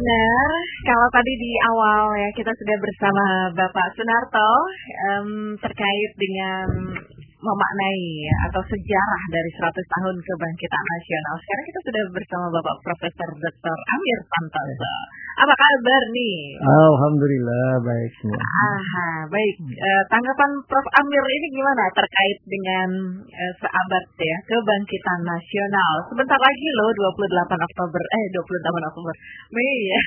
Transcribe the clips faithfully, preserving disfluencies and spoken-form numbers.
benar. Kalau tadi di awal ya kita sudah bersama Bapak Sunarto um, terkait dengan memaknai ya, atau sejarah dari seratus tahun kebangkitan nasional. Sekarang kita sudah bersama Bapak Profesor Doktor Amir Santoso. Apa kabar nih? Alhamdulillah baik semua. Aha, baik. E, tanggapan Prof Amir ini gimana terkait dengan e, seabad ya kebangkitan nasional? Sebentar lagi loh dua puluh delapan Oktober eh dua puluh delapan Oktober Mei ya.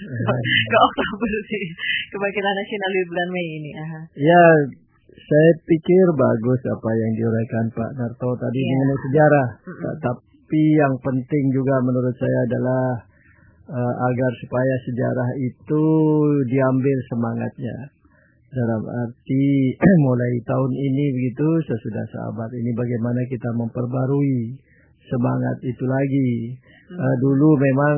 Ke Oktober sih. Kebangkitan nasional di bulan Mei ini. Aha. Ya, saya pikir bagus apa yang diuraikan Pak Narto tadi yeah. mengenai sejarah. Mm-hmm. Tapi yang penting juga menurut saya adalah uh, agar supaya sejarah itu diambil semangatnya. Dalam arti mulai tahun ini begitu, sesudah seabad ini bagaimana kita memperbarui semangat itu lagi. Mm-hmm. Uh, dulu memang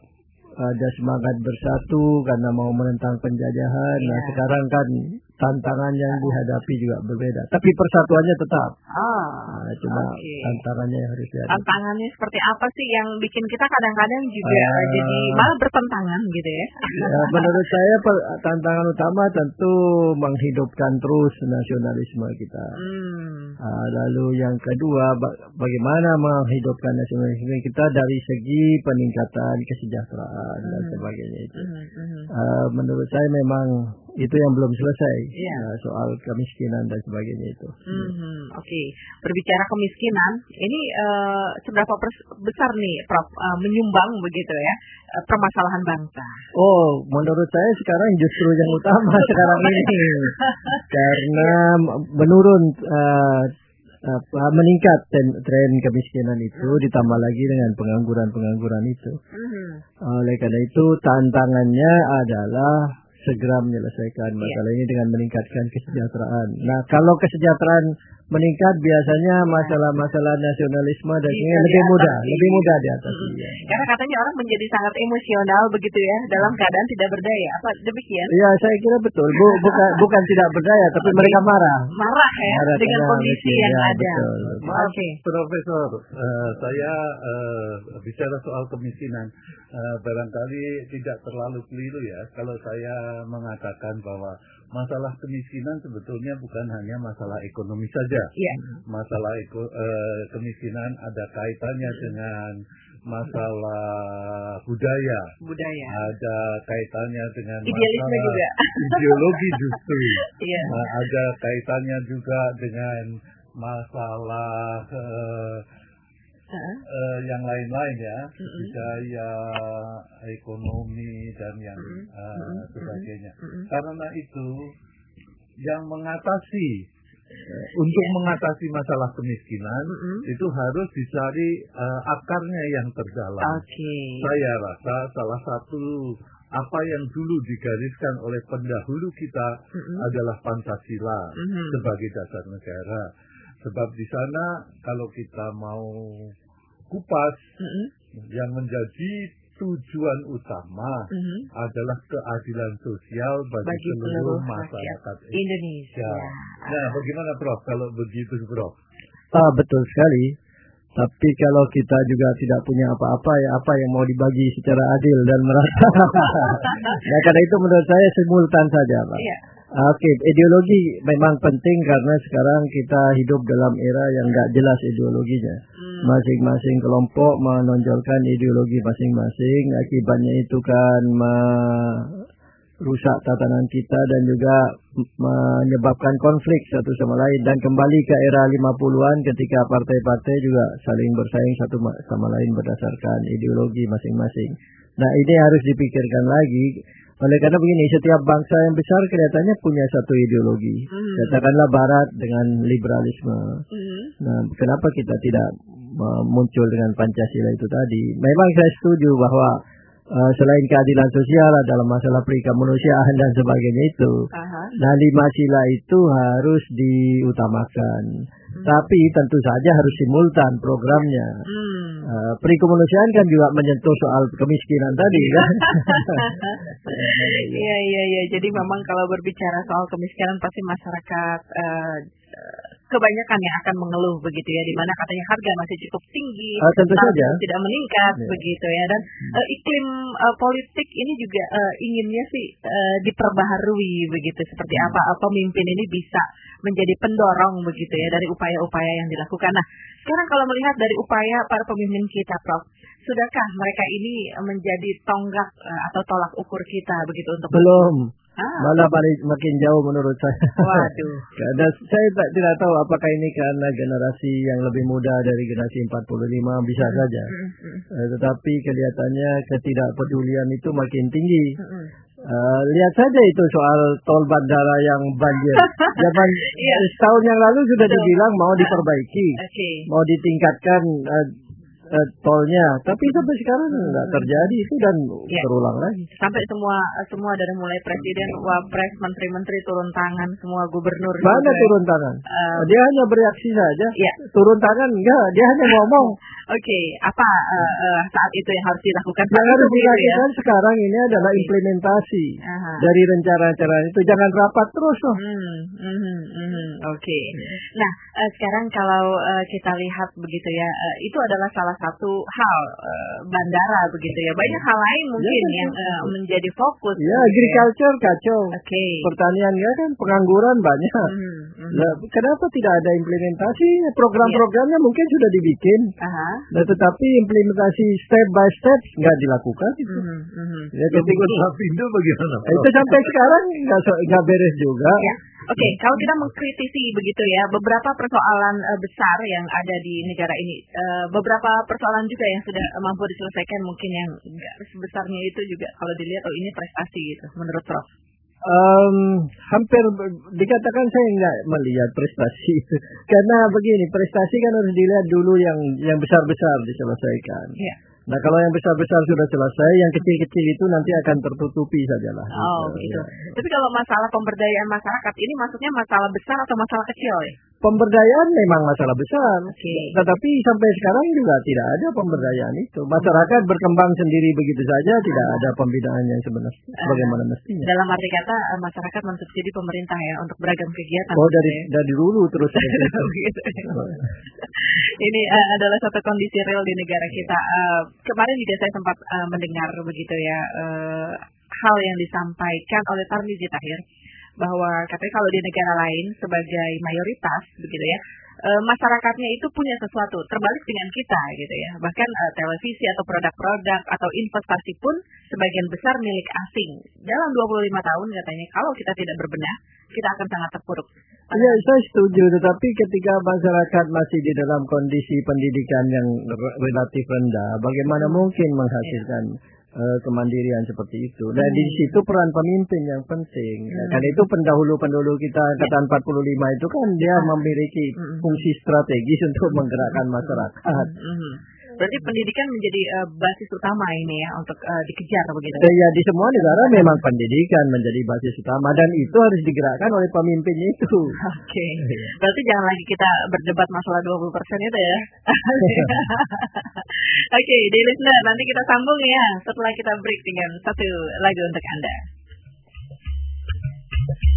ada semangat bersatu karena mau menentang penjajahan. Yeah. Nah sekarang kan tantangan yang dihadapi juga berbeda. Tapi persatuannya tetap. Ah, nah, cuma okay. tantangannya yang harus dihadapi. Tantangannya seperti apa sih yang bikin kita kadang-kadang juga uh, jadi malah bertentangan gitu ya? Ya menurut saya tantangan utama tentu menghidupkan terus nasionalisme kita. Hmm. Uh, lalu yang kedua bagaimana menghidupkan nasionalisme kita dari segi peningkatan kesejahteraan hmm. dan sebagainya itu. Hmm. Hmm. Uh, menurut saya memang itu yang belum selesai yeah. uh, soal kemiskinan dan sebagainya itu. Mm-hmm. Oke, okay. Berbicara kemiskinan, ini uh, seberapa besar nih, Prof, uh, menyumbang begitu ya uh, permasalahan bangsa? Oh, menurut saya sekarang justru yang utama sekarang ini, karena menurun. Uh, apa, meningkat tren, tren kemiskinan itu hmm. ditambah lagi dengan pengangguran-pengangguran itu. Hmm. Oleh karena itu tantangannya adalah segera menyelesaikan masalah yeah. ini dengan meningkatkan kesejahteraan. Nah, kalau kesejahteraan meningkat biasanya masalah-masalah nasionalisme dan ini lebih mudah, sih. lebih mudah diatasi. Mm-hmm. Ya. Karena katanya orang menjadi sangat emosional begitu ya dalam keadaan tidak berdaya. Apa demikian? Ya, saya kira betul. Bu, bukan bukan tidak berdaya, tapi mereka marah. Marah ya marah dengan kondisi yang ya, ada. Betul. Maaf, okay. Profesor, uh, saya uh, bicara soal kemiskinan. Uh, barangkali tidak terlalu keliru ya kalau saya mengatakan bahwa masalah kemiskinan sebetulnya bukan hanya masalah ekonomi saja. Yeah. Masalah eko, uh, kemiskinan ada kaitannya mm. dengan masalah budaya. Budaya. Ada kaitannya dengan idealisme masalah juga. ideologi justru. Yeah. Nah, ada kaitannya juga dengan masalah uh, Uh-huh. Uh, yang lain-lain ya, uh-huh. budaya, ekonomi dan yang uh, uh-huh. sebagainya. Uh-huh. Karena itu yang mengatasi uh, untuk yeah. mengatasi masalah kemiskinan uh-huh. itu harus dicari uh, akarnya yang terdalam. Okay. Saya rasa salah satu apa yang dulu digariskan oleh pendahulu kita uh-huh. adalah Pancasila uh-huh. sebagai dasar negara. Sebab di sana kalau kita mau kupas, mm-hmm. yang menjadi tujuan utama mm-hmm. adalah keadilan sosial bagi, bagi seluruh masyarakat Indonesia. Nah, bagaimana Prof kalau begitu Prof? Ah, betul sekali. Tapi kalau kita juga tidak punya apa-apa, ya apa yang mau dibagi secara adil dan merata. Nah, karena itu menurut saya simultan saja, Pak. Yeah. Oke, okay, ideologi memang penting karena sekarang kita hidup dalam era yang nggak jelas ideologinya. Hmm. Masing-masing kelompok menonjolkan ideologi masing-masing, akibatnya itu kan merusak tatanan kita dan juga menyebabkan konflik satu sama lain. Dan kembali ke era lima puluhan ketika partai-partai juga saling bersaing satu sama lain berdasarkan ideologi masing-masing. Nah, ini harus dipikirkan lagi. Oleh karena begini, setiap bangsa yang besar kelihatannya punya satu ideologi. Mm. Katakanlah Barat dengan liberalisme. Mm. Nah, kenapa kita tidak uh, muncul dengan Pancasila itu tadi? Memang saya setuju bahwa uh, selain keadilan sosial adalah masalah perikemanusiaan dan sebagainya itu. Uh-huh. Nah, lima sila itu harus diutamakan. Hmm. Tapi tentu saja harus simultan programnya. Hmm. Uh, perikemanusiaan kan juga menyentuh soal kemiskinan tadi kan. Iya iya iya. Jadi memang kalau berbicara soal kemiskinan pasti masyarakat uh, kebanyakan yang akan mengeluh begitu ya, di mana katanya harga masih cukup tinggi, uh, tentu saja tidak meningkat yeah. begitu ya, dan uh, iklim uh, politik ini juga uh, inginnya sih uh, diperbaharui begitu, seperti hmm. apa pemimpin ini bisa menjadi pendorong begitu ya dari upaya-upaya yang dilakukan. Nah, sekarang kalau melihat dari upaya para pemimpin kita, Prof, sudahkah mereka ini menjadi tonggak uh, atau tolak ukur kita begitu untuk belum? Ah. Malah paling makin jauh menurut saya. Waduh. Karena saya tak, tidak tahu apakah ini karena generasi yang lebih muda dari generasi empat puluh lima bisa mm-hmm. saja. Mm-hmm. Uh, tetapi kelihatannya ketidakpedulian itu makin tinggi. Mm-hmm. Uh, lihat saja itu soal tol bandara yang banjir. Zaman yeah. setahun yang lalu sudah so, dibilang mau diperbaiki, okay. mau ditingkatkan uh, uh, tolnya, tapi sampai sekarang nggak terjadi itu dan yeah. terulang lagi. Sampai semua semua dari mulai presiden, wapres, menteri-menteri turun tangan, semua gubernur. Mana juga. turun tangan? Uh, dia hanya bereaksi saja. Yeah. Turun tangan enggak, dia hanya ngomong. Oke, okay. apa uh, uh, saat itu yang harus dilakukan? Yang harus dilakukan ya? Sekarang ini adalah okay. implementasi Aha. dari rencana-rencana itu. Jangan rapat terus loh. Hmm, hmm, hmm, hmm. Oke. Okay. Nah, uh, sekarang kalau uh, kita lihat begitu ya, uh, itu adalah salah satu hal uh, bandara begitu ya. Banyak hal lain mungkin ya, yang uh, menjadi fokus. Ya, agriculture ya. Kacau. Oke. Okay. Pertanian ya kan pengangguran banyak. Hmm, hmm. Nah, kenapa tidak ada implementasi? Program-programnya ya. mungkin sudah dibikin. Aha. Nah, tetapi implementasi step by step nggak dilakukan itu. Mm-hmm, mm-hmm. Ya, ketika Lapindo bagaimana? Itu sampai sekarang nggak nggak beres juga. Ya. Oke, okay, kalau kita mengkritisi begitu ya, beberapa persoalan uh, besar yang ada di negara ini, uh, beberapa persoalan juga yang sudah mampu diselesaikan, mungkin yang nggak sebesarnya itu juga kalau dilihat, oh ini prestasi gitu, menurut Prof. Um, hampir dikatakan saya nggak melihat prestasi karena begini, prestasi kan harus dilihat dulu yang yang besar-besar diselesaikan. Yeah. Nah, kalau yang besar-besar sudah selesai, yang kecil-kecil itu nanti akan tertutupi sajalah. Oh, begitu. Ya. Tapi kalau masalah pemberdayaan masyarakat ini maksudnya masalah besar atau masalah kecil ya? Pemberdayaan memang masalah besar. Okay. Tetapi sampai sekarang juga tidak ada pemberdayaan itu. Masyarakat berkembang sendiri begitu saja, tidak ada pembinaan yang sebenarnya uh, bagaimana mestinya. Dalam arti kata masyarakat mensubsidi pemerintah ya untuk beragam kegiatan. Oh, dari ya? dari dulu terus. Gitu. Ini uh, adalah satu kondisi real di negara kita. Uh, kemarin juga saya sempat uh, mendengar begitu ya uh, hal yang disampaikan oleh Tarmizi Tahir, bahwa katanya kalau di negara lain sebagai mayoritas begitu ya, e, masyarakatnya itu punya sesuatu, terbalik dengan kita gitu ya. Bahkan e, televisi atau produk-produk atau investasi pun sebagian besar milik asing. Dalam dua puluh lima tahun katanya kalau kita tidak berbenah, kita akan sangat terpuruk. Ya, saya setuju, tetapi ketika masyarakat masih di dalam kondisi pendidikan yang relatif rendah, bagaimana hmm. mungkin menghasilkan ya. Uh, kemandirian seperti itu. Dan hmm. di situ peran pemimpin yang penting. Hmm. Dan itu pendahulu-pendahulu kita angkatan empat puluh lima itu kan dia hmm. memiliki hmm. fungsi strategis untuk menggerakkan masyarakat. Hmm. Berarti pendidikan menjadi uh, basis utama ini ya untuk uh, dikejar begitu. Ya, di semua negara memang pendidikan menjadi basis utama dan itu harus digerakkan oleh pemimpin itu. Oke. Okay. Berarti jangan lagi kita berdebat masalah dua puluh persen itu ya. Oke, okay, di listener nanti kita sambung ya setelah kita break dengan satu lagu untuk Anda.